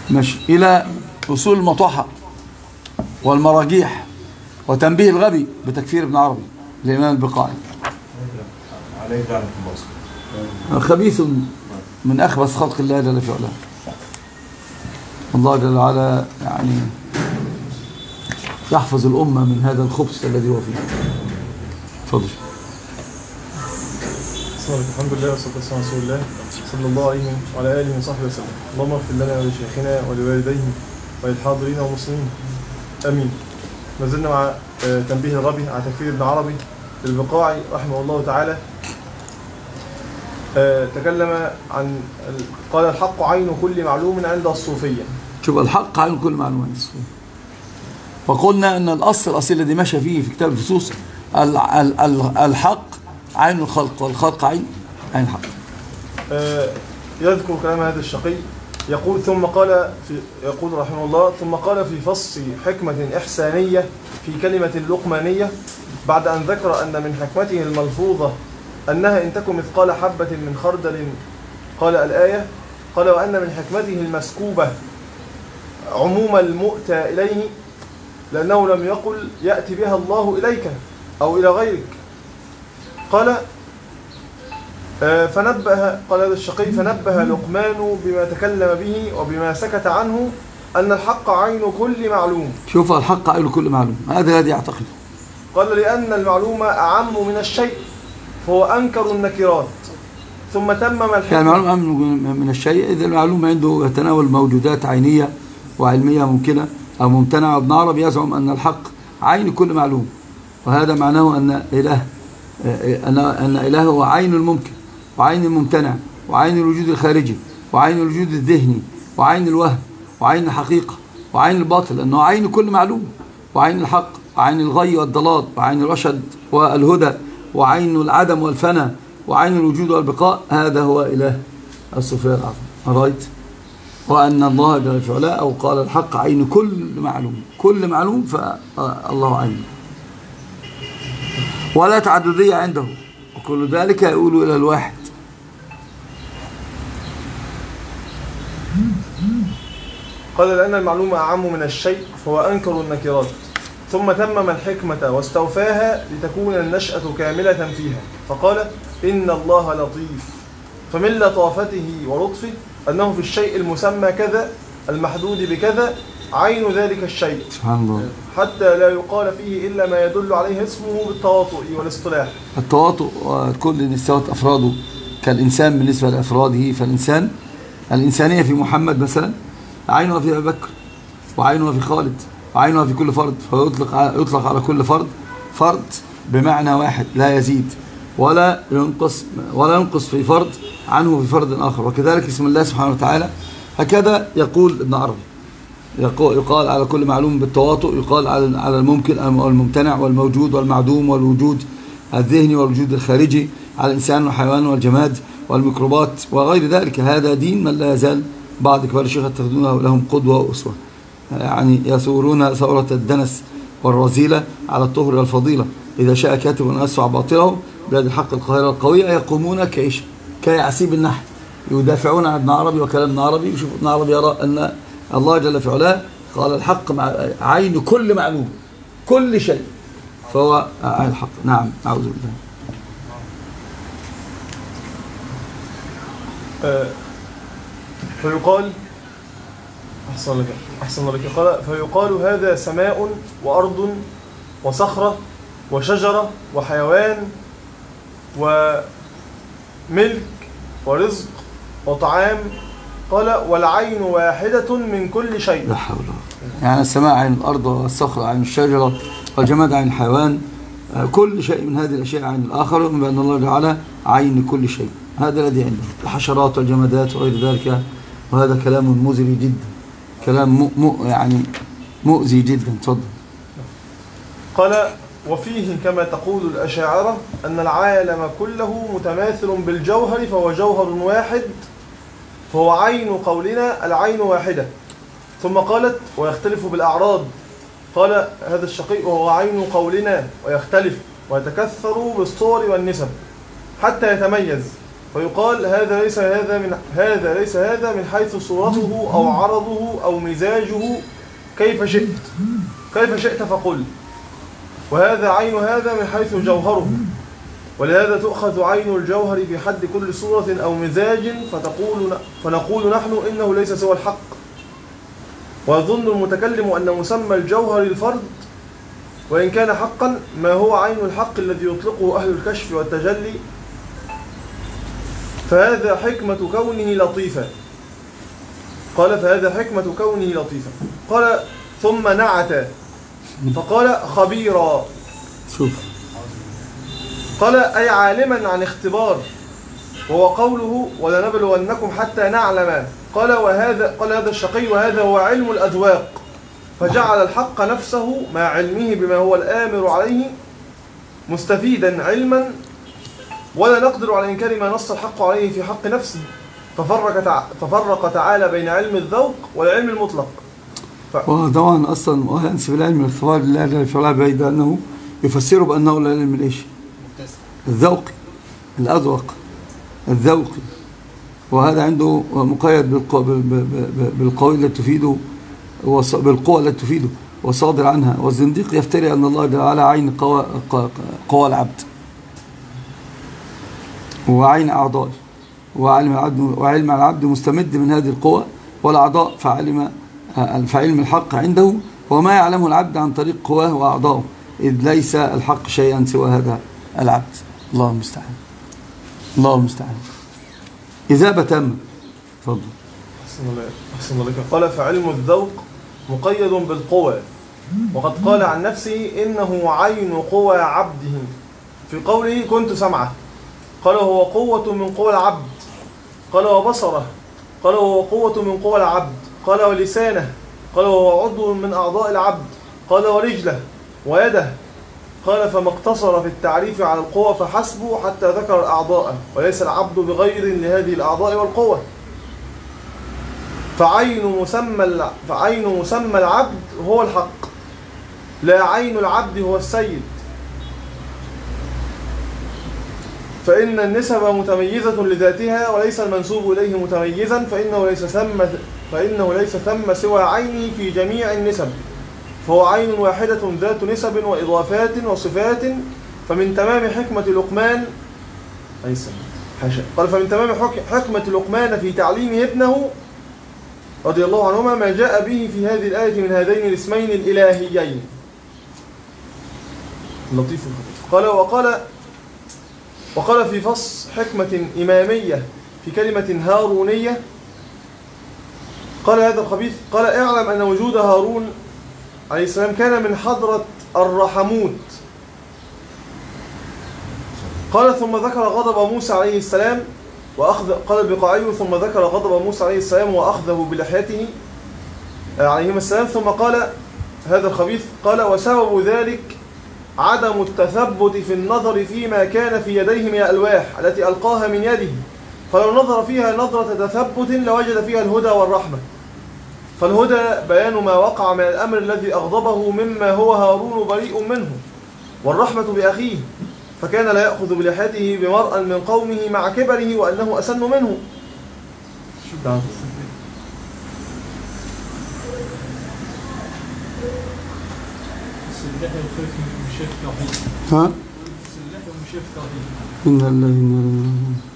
ماشي إلى أصول المطاحة والمراجيح وتنبيه الغبي بتكفير ابن عربي الإمام البقاعي. خبيث من أخبث خلق الله جل في علاه. الله جل وعلا يعني يحفظ الأمة من هذا الخبث الذي هو فيه. تفضل. الحمد لله والصلاة والسلام على رسول الله صلى الله عليه وعلى آله وصحبه وسلم. اللهم اغفر لنا ولشيخنا ولوالديه وللحاضرين والمسلمين آمين. ما زلنا مع تنبيه الغبي على تكفير ابن عربي البقاعي رحمه الله تعالى. تكلم عن قال الحق عين كل معلوم عند الصوفية. شوف الحق عين كل معلوم عند الصوفية. وقلنا أن الأصل الذي مشى فيه في كتاب الفصوص الحق عين الخلق والخلق عين الحق. يذكر كلام هذا الشقي يقول يقول رحمه الله ثم قال في فصل حكمة إحسانية في كلمة لقمانية بعد أن ذكر أن من حكمته الملفوظة أنها إن تكن مثقال حبة من خردل قال الآية قال وأن من حكمته المسكوبة عموم المؤتى إليه لأنه لم يقل يأتي بها الله إليك أو إلى غيرك. قال قال هذا الشقي فنبه لقمان بما تكلم به وبما سكت عنه أن الحق عين كل معلوم. شوف الحق عين كل معلوم هذا الذي يعتقد. قال لأن المعلوم أعم من الشيء فهو أنكر النكرات ثم تمم الحكمة. يعني المعلوم أعم من الشيء إذا المعلوم عنده يتناول موجودات عينية وعلمية ممكنة أو ممتنعة. ابن عربي يزعم أن الحق عين كل معلوم وهذا معناه أن إله هو عين الممكن وعين الممتنع وعين الوجود الخارجي وعين الوجود الذهني وعين الوهم وعين الحقيقة وعين الباطل لأنه عين كل معلوم وعين الحق وعين الغي والضلال وعين الرشد والهدى وعين العدم والفناء وعين الوجود والبقاء. هذا هو إله الصوفية العظيم. أرأيت وأن الله جل في علاه أو قال الحق عين كل معلوم كل معلوم فالله عين ولا تعددية عنده وكل ذلك يقول إلى الواحد. قال لأن المعلومة أعم من الشيء فهو أنكر النكرات ثم تمم الحكمة واستوفاها لتكون النشأة كاملة فيها فقال إن الله لطيف فمن لطافته ولطفه أنه في الشيء المسمى كذا المحدود بكذا عين ذلك الشيء سبحان الله حتى لا يقال فيه إلا ما يدل عليه اسمه بالتواطؤ والاصطلاح. التواطؤ كل استوت أفراده كالإنسان بالنسبة لأفراده فالإنسان الإنسانية في محمد مثلا عينها في أبي بكر وعينها في خالد وعينها في كل فرد فيطلق على كل فرد بمعنى واحد لا يزيد ولا ينقص في فرد عنه في فرد آخر. وكذلك اسم الله سبحانه وتعالى هكذا يقول ابن عربي يقال على كل معلوم بالتواطؤ يقال على الممكن والممتنع والموجود والمعدوم والوجود الذهني والوجود الخارجي على الإنسان والحيوان والجماد والميكروبات وغير ذلك. هذا دين من لا يزال بعض كبار الشيخ يتخذونه لهم قدوة وأسوة يعني يثورون ثورة الدنس والرذيلة على الطهر والفضيلة. إذا شاء كاتب أن يسفع باطلهم بلاد الحق القاهرة القوية يقومون كيعسيب النحل يدافعون عن ابن عربي وكلام ابن عربي. وشوف ابن عربي يرى أن الله جل في علاه قال الحق عين كل معلوم كل شيء فهو عين الحق. نعم أعوذ بالله. فيقال أحسن لك قال فيقال هذا سماء وأرض وصخرة وشجرة وحيوان وملك ورزق وطعام. قال والعين واحدة من كل شيء. لا حول ولا قوة. يعني السماء عين الأرض والصخرة عين الشجرة والجماد عين الحيوان كل شيء من هذه الأشياء عين الآخر بأن الله تعالى عين كل شيء. هذا الذي عنده الحشرات والجمادات وغير ذلك. وهذا كلام مزري جدا كلام يعني مؤذي جدا. تفضل. قال وفيه كما تقول الأشاعرة أن العالم كله متماثل بالجوهر فهو جوهر واحد فهو عين قولنا العين واحدة. ثم قالت ويختلف بالأعراض. قال هذا الشقيق وهو عين قولنا ويختلف ويتكثر بالصور والنسب حتى يتميز فيقال هذا ليس هذا من حيث صورته أو عرضه أو مزاجه كيف شئت فقل، وهذا عين هذا من حيث جوهره، ولهذا تؤخذ عين الجوهر في حد كل صورة أو مزاج، فنقول نحن إنه ليس سوى الحق. ويظن المتكلم أن مسمى الجوهر الفرد، وإن كان حقا ما هو عين الحق الذي يطلقه أهل الكشف والتجلي، فهذا حكمة كونه لطيفا. قال ثم نعت فقال خبيرا. شوف، قال أي عالما عن اختبار، وهو قوله ولنبلونكم حتى نعلم. قال هذا الشقي، وهذا هو علم الأذواق، فجعل الحق نفسه مع علمه بما هو الآمر عليه مستفيدا علما، ولا نقدر على إنكار ما نص الحق عليه في حق نفسه، ففرق تعالى بين علم الذوق والعلم المطلق. وطبعا أصلا وينسب العلم الاختبار لله جل في علاه بعيد أنه يفسره بأنه العلم الإيش؟ الذوقي، الأذوق الذوقي، وهذا عنده مقيد بالقوة التي تفيده، بالقوة التي تفيده وصادر عنها. والزنديق يفتري أن الله جل على عين قوى العبد وعين أعضائه، وعلم العبد مستمد من هذه القوى والأعضاء، فعلم الحق عنده وما يعلمه العبد عن طريق قواه وأعضائه، إذ ليس الحق شيئا سوى هذا العبد. الله المستعان، الله المستعان. إذا تم. تفضل. أحسن الله. قال فعلم الذوق مقيد بالقوى، وقد قال عن نفسه إنه عين قوى عبده في قوله كنت سمعه. قال هو قوة من قوى العبد. قال وبصره. قال وهو قوة من قوى العبد. قال ولسانه. قال وهو عضو من أعضاء العبد. قال ورجله ويده. قال فما اقتصر في التعريف على القوى فحسبه حتى ذكر الأعضاء، وليس العبد بغير لهذه الأعضاء والقوة. فعين مسمى العبد هو الحق، لا عين العبد هو السيد، فإن النسب متميزة لذاتها وليس المنسوب إليه متميزا، فإنه ليس ثم سوى عينه في جميع النسب، فهو عين واحدة ذات نسب وإضافات وصفات. فمن تمام حكمة لقمان قال فمن تمام حكمة لقمان في تعليمه ابنه رضي الله عنهما ما جاء به في هذه الآية من هذين الاسمين الإلهيين اللطيف الخبير. وقال في فص حكمة إمامية في كلمة هارونية، قال هذا الخبيث قال اعلم أن وجود هارون عليه السلام كان من حضرة الرحموت. قال ثم ذكر غضب موسى عليه السلام قال البقاعي ثم ذكر غضب موسى عليه السلام وأخذه بلحيته عليهما السلام، ثم قال هذا الخبيث قال وسبب ذلك عدم التثبت في النظر فيما كان في يديه من الألواح التي ألقاها من يده، فلو نظر فيها نظرة تثبت لوجد فيها الهدى والرحمة. فالهدى بيان ما وقع من الأمر الذي أغضبه مما هو هارون بريء منه، والرحمة بأخيه، فكان لا يأخذ بلحيته بمرأ من قومه مع كبره وأنه أسن منه. ها؟ إن الله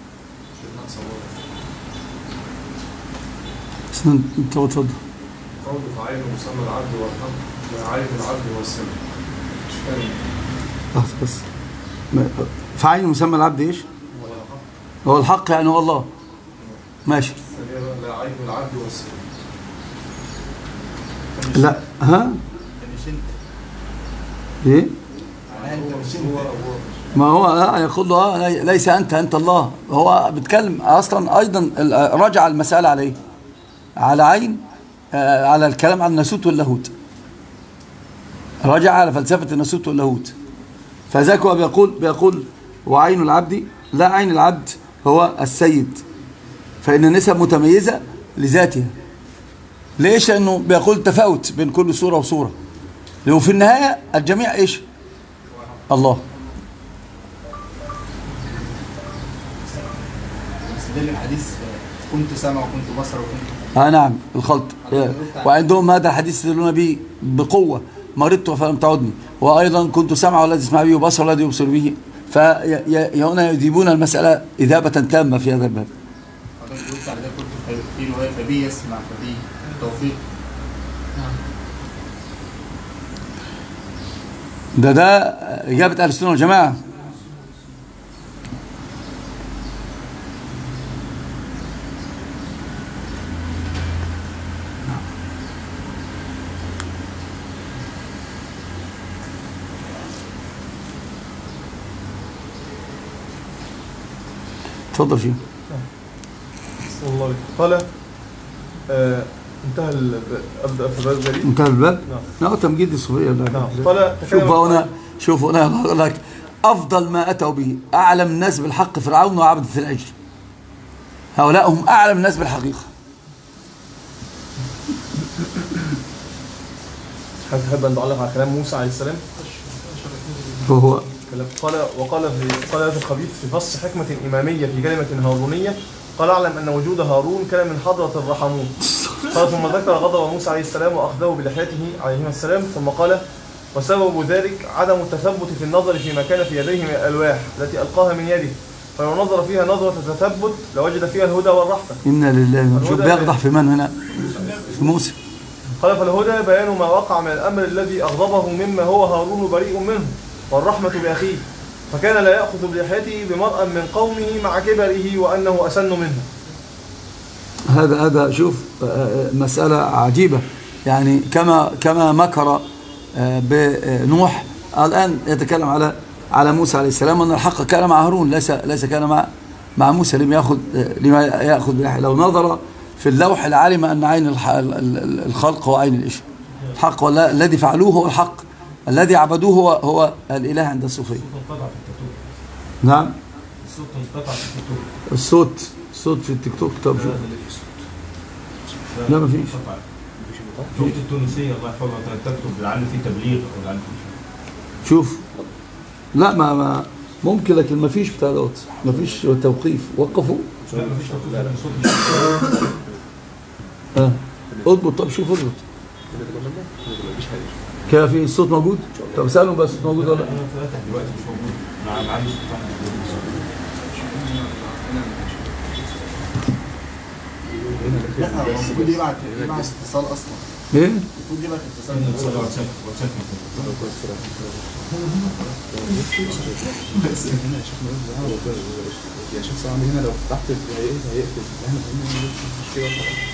انت تفضل. قول فعين مسمى العبد والحق لا عين العبد والسمع. مش فاهم. بس فعين مسمى العبد ايش؟ هو الحق يعني هو الله. ماشي. لا عين العبد والسمع. لا ها؟ ايه؟ ما هو يقول له ليس انت الله. هو بيتكلم اصلا ايضا رجع المسألة عليه على عين على الكلام عن الناسوت واللاهوت، رجع على فلسفة الناسوت واللاهوت، فذاك هو بيقول وعين العبد لا عين العبد هو السيد، فإن النسب متميزة لذاتها. ليش؟ لأنه بيقول تفاوت بين كل صورة وصورة، لأنه في النهاية الجميع إيش؟ الله. بيستدل بحديث كنت سامع وكنت بصر وكنت نعم الخلط. وعندهم هذا الحديث يدلون به بقوة، مرضت فلم تعدني، وأيضا كنت سامع والذي يسمع به وبصر والذي يبصر به، فهنا يجيبون المسألة إذابة تامة في هذا الباب. حضرتك قلت على ده كنت في رواية فبي يسمع فبي التوفيق. ده إجابة أهل السنة والجماعة. تفضل شيء. والله قال انتهى ابدا في الباب جديد. انتهى الباب؟ نعم. تمجيد الصوفية. نعم. قال شوفوا هنا أقول لك أفضل ما أتوا به أعلم الناس بالحق فرعون وعبدة العجل. هؤلاء هم أعلم الناس بالحقيقة. تحب أن تعلق على كلام موسى عليه السلام؟ فهو قال في الخبيث في فصل حكمة إمامية في كلمة هارونية، قال اعلم أن وجود هارون كان من حضرة الرحمون. قال ثم ذكر غضب موسى عليه السلام وأخذه بلحيته عليهما السلام، ثم قال وسبب ذلك عدم التثبت في النظر فيما كان في يديه من الألواح التي ألقاها من يده، فلو نظر فيها نظرة تثبت لوجد فيها الهدى والرحمة. إنا لله. شوف بيقضح في من هنا؟ في موسى. قال فالهدى بيان ما وقع من الأمر الذي أغضبه مما هو هارون بريء منه، والرحمة بأخيه، فكان لا يأخذ بلحيته بمرأ من قومه مع كبره وأنه أسن منه. هذا شوف مسألة عجيبة، يعني كما مكر بنوح الآن يتكلم على موسى عليه السلام أن الحق كان مع هارون ليس كان مع موسى. لما يأخذ بلحيته. لو نظر في اللوح لعلم أن عين الخلق هو عين الإشي الحق، والذي فعلوه هو الحق، الذي عبدوه هو الإله عند الصوفية. نعم. الصوت انقطع في التيك توك. الصوت في التيك توك. طب شو؟ لا ما فيش. الصوت التونسية الله يحفظها تكتب لعل في تبليغ او لعل في شوف. لا ما ممكن، لكن ما فيش بتاع دوت، ما فيش توقيف. وقفوا. لا ما فيش توقيف. الصوت مش اضبط. طب شوف اضبط. كده في الصوت موجود؟ طب سألوا بس الصوت موجود ولا لا؟ انا فاتح دلوقتي مش موجود. انا عندي صوت لا هو المفروض يبعت اتصال اصلا. ايه؟ المفروض يبعت اتصال. واتساب. يا شيخ صاحبي هنا لو فتحت هيقفل. احنا مش كده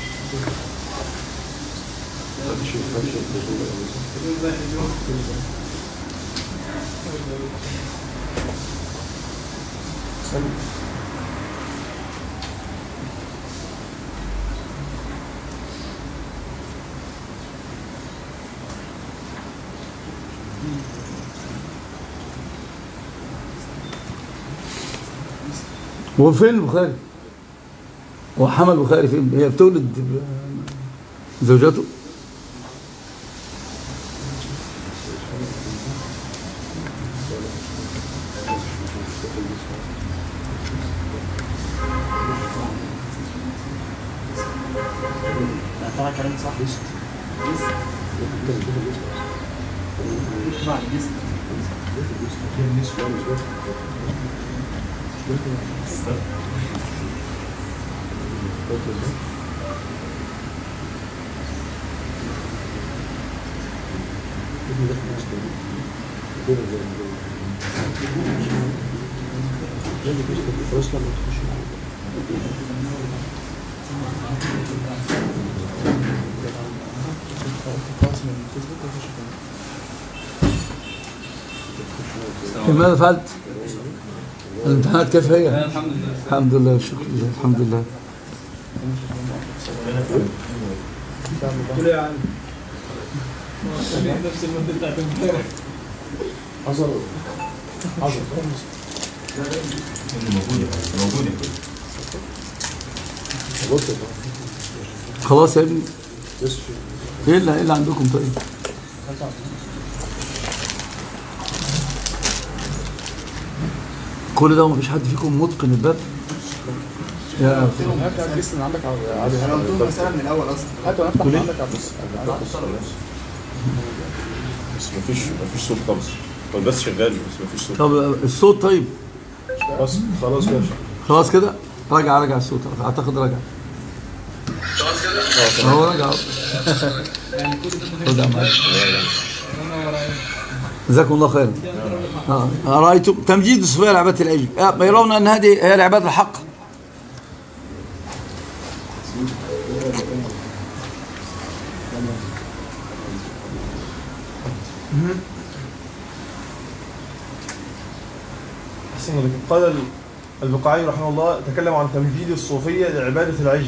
هو فين البخاري؟ هو حمل البخاري فين؟ هي بتولد زوجته؟ طبعا كلام صح. ماذا فعلت؟ الامتحانات كيف هي؟ الحمد لله والشكر لله. الحمد لله. نفس المادة بتاعت امبارح. موجودة. خلاص يا ابني. ايه اللي عندكم طيب؟ كل ده ومفيش حد فيكم متقن الباب؟ يا هات لسه من عندك عادي. انا قلت لهم مثلا من الاول اصلا. هات ونفتح من عندك عبد بس مفيش صوت خالص. هو بس شغال بس مفيش صوت. طب الصوت طيب بس خلاص كده. خلاص كده رجع الصوت اعتقد رجع. هو رجع. جزاكم الله خيرا. رأيتم تمجيد صفية لعبادة العجل يرون أن هذه هي العبادة الحق. قال البقاعي رحمه الله تكلم عن تمجيد الصوفية لعبادة العجل.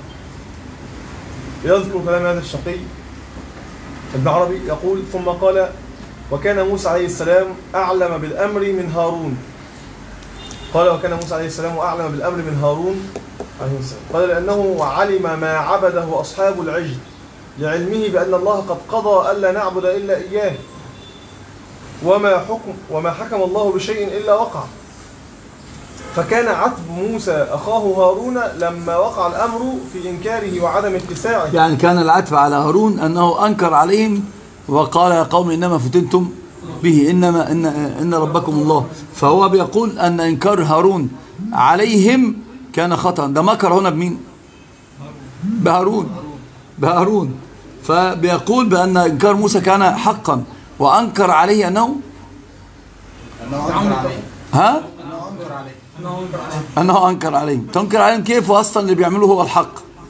يذكر كلام هذا الشقي ابن عربي يقول ثم قال وكان موسى عليه السلام أعلم بالأمر من هارون. قال وكان موسى عليه السلام أعلم بالأمر من هارون عليه السلام. قال لأنه علم ما عبده أصحاب العجل لعلمه بأن الله قد قضى ألا نعبد إلا إياه وما حكم الله بشيء إلا وقع. فكان عتب موسى أخاه هارون لما وقع الأمر في إنكاره وعدم اتساعه. يعني كان العتب على هارون أنه أنكر عليهم وقال يا قوم إنما فتنتم به إن ربكم الله. فهو بيقول أن إنكار هارون عليهم كان خطأ. ده مكر هنا بمين؟ بهارون. فبيقول بأن إنكار موسى كان حقا وأنكر عليه أنه أنه أنكر عليهم. تنكر عليهم كيف وأصلا اللي بيعمله هو الحق؟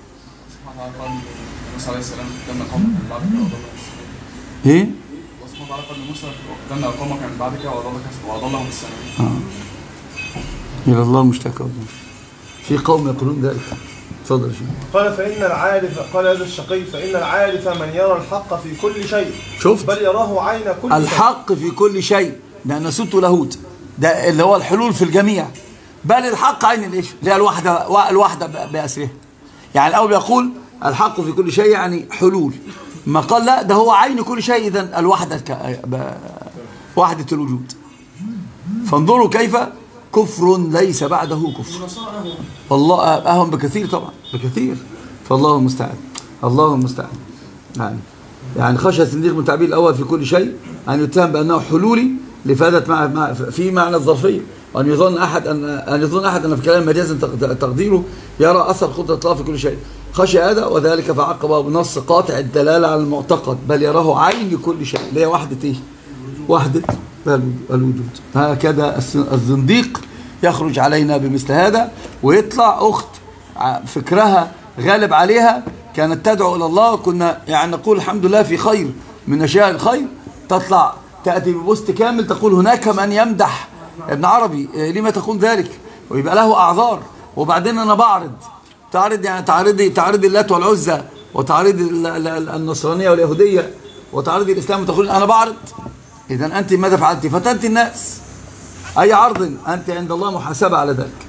موسى عليه السلام كان قوم بعد كده إيه؟ وصفه على قول موسى كان قومه كان بعد كده وأضلهم السنة. إلى الله المشتكى. في قوم يقولون ذلك. تفضل شيخ. قال قال هذا الشقي فإن العارف من يرى الحق في كل شيء. شفت؟ بل يراه عين كل شيء. الحق في كل شيء لأن سوت لاهوت ده اللي هو الحلول في الجميع. بل الحق عين الايش اللي هي الوحدة بأسرها. يعني الأول يقول الحق في كل شيء يعني حلول. ما قال لا ده هو عين كل شيء إذن الوحدة وحدة الوجود. فانظروا كيف كفر ليس بعده كفر. والله أهم بكثير طبعا بكثير. فالله المستعان. يعني خشى الزنديق من تعبير الأول في كل شيء أن يتهم بأنه حلولي لفادة في معنى الظرفية وأن يظن أحد أن في كلام مجازا تقديره يرى أثر قدرة الله في كل شيء. خشى هذا وذلك فعقبه بنص قاطع الدلالة على المعتقد بل يراه عين لكل شيء اللي هي وحدة الوجود. هكذا الزنديق يخرج علينا بمثل هذا ويطلع أخت فكرها غالب عليها كانت تدعو إلى الله. كنا يعني نقول الحمد لله في خير من أشياء الخير تطلع تأتي ببوست كامل تقول هناك من يمدح ابن عربي لما تقول ذلك ويبقى له أعذار. وبعدين أنا تعرض يعني تعرض اللات والعزى وتعرض النصرانية واليهودية وتعرض الإسلام وتقول أنا بعرض. إذن أنت ماذا فعلت؟ فتنت الناس. أي عرض أنت عند الله محاسبة على ذلك.